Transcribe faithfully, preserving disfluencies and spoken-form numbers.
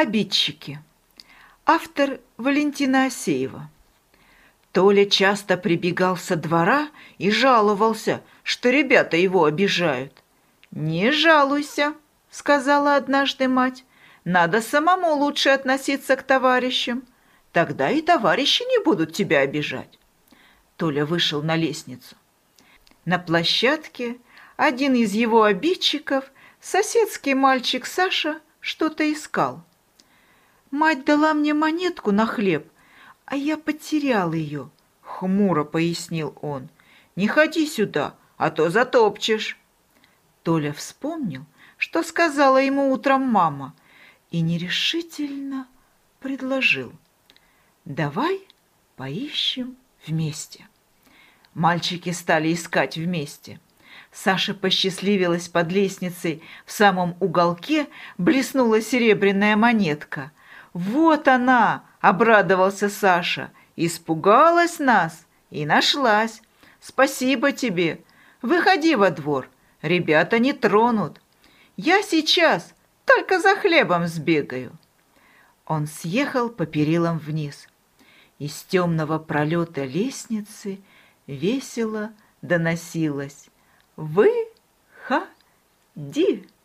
Обидчики. Автор Валентина Асеева. Толя часто прибегал со двора и жаловался, что ребята его обижают. «Не жалуйся», — сказала однажды мать, — «надо самому лучше относиться к товарищам. Тогда и товарищи не будут тебя обижать». Толя вышел на лестницу. На площадке один из его обидчиков, соседский мальчик Саша, что-то искал. «Мать дала мне монетку на хлеб, а я потерял ее», — хмуро пояснил он. «Не ходи сюда, а то затопчешь». Толя вспомнил, что сказала ему утром мама, и нерешительно предложил: «Давай поищем вместе». Мальчики стали искать вместе. Саше посчастливилось, под лестницей в самом уголке блеснула серебряная монетка. «Вот она!» — обрадовался Саша. «Испугалась нас и нашлась. Спасибо тебе. Выходи во двор, ребята не тронут. Я сейчас только за хлебом сбегаю». Он съехал по перилам вниз. Из темного пролета лестницы весело доносилось: «Выходи!»